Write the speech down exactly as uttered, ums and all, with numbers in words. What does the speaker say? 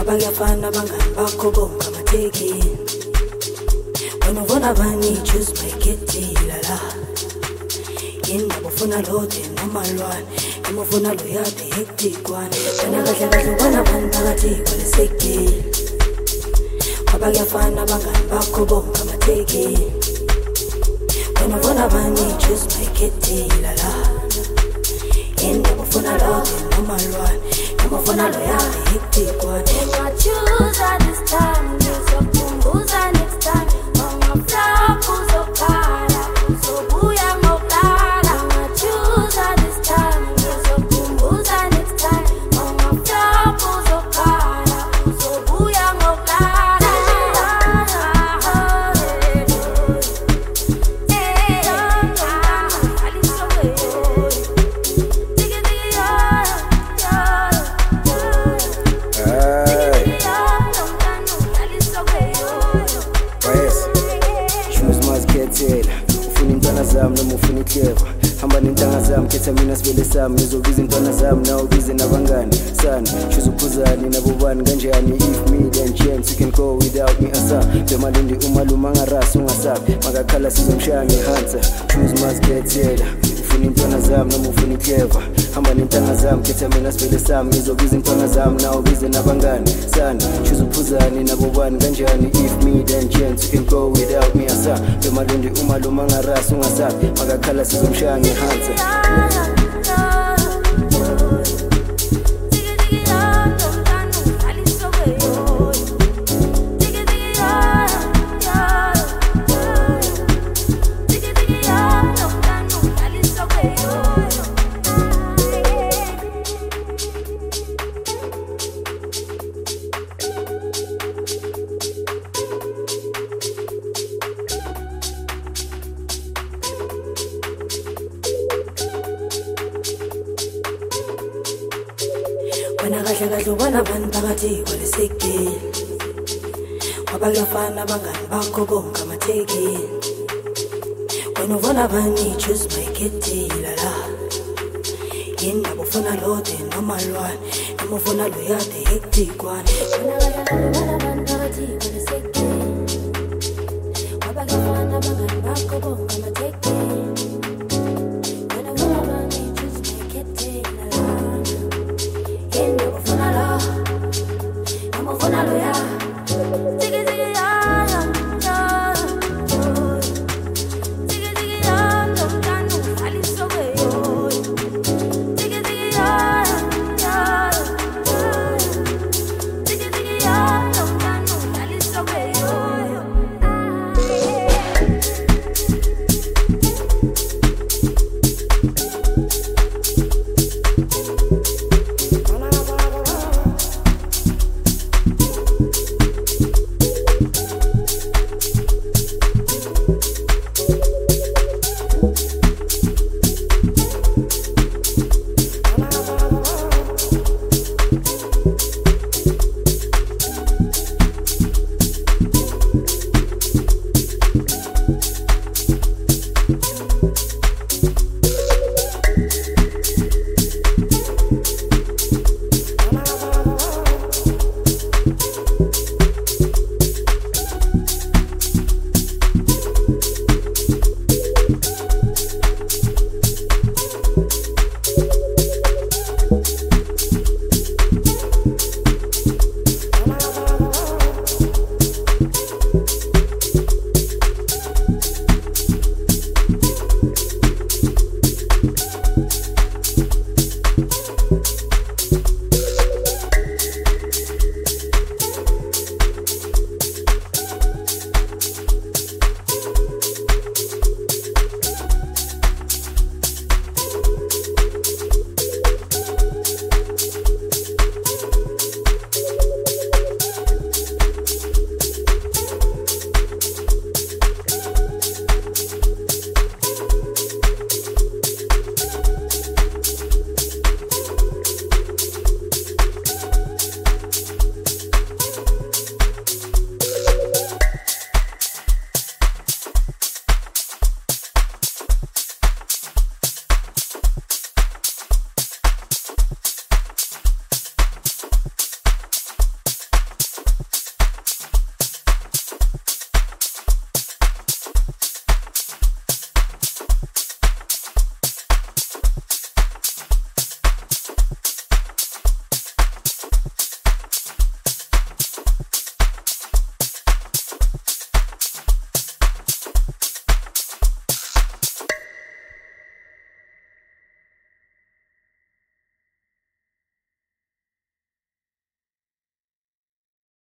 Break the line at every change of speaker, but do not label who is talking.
abakuyafana abangani bakho bonke amateki wena uvona bani choose my kitty la la indaba ufuna lode nomalwane noma ufuna lo yade hectic one wena kahle kahle ubona bani phakathi kwaleseki abakuyafana abangani bakho bonke amateki wena uvona bani choose my kitty la la indaba ufuna lode nomalwane noma ufuna lo yade hectic one
choose at this time uzokumbuza next time mama flop uzokhala uzobuya ngokulala choose at this time uzokumbuza next time mama flop uzokhala uzobuya ngokulala
zami noma ufuna ihleva hamba nentanga zami ketha mina sibele sami ngizobiza intwana zami nawe bize nabangani sana choose uphuzani nabobani kanjani if me then chance you can go without me asa bemalindi umaluma ngarasi ungasabi makakhala sizomshaya ngehansa choose maskethela ufuna intwana zami noma ufuna ihleva hamba nentanga zami ketha mina sibele sami ngizobiza intwana zami nawe bize nabangani sana choose uphuzani nabobani kanjani if me then chance you can go without me asa bemalindi umaluma ngarasi ungasabi makakhala sizomshaya ngehansa
wena kahle kahle ubona bani phakathi kwaleseki abakuyafana abangani bakho bonke amateki wena uvona bani choose my kitty la la indaba ufuna lode nomalwane noma ufuna lo yade hectic one wena kahle kahle ubona bani phakathi kwaleseki abakuyafana abangani bakho bonke amateki wena uvona bani choose my kitty la la indaba ufuna lo noma ufuna lo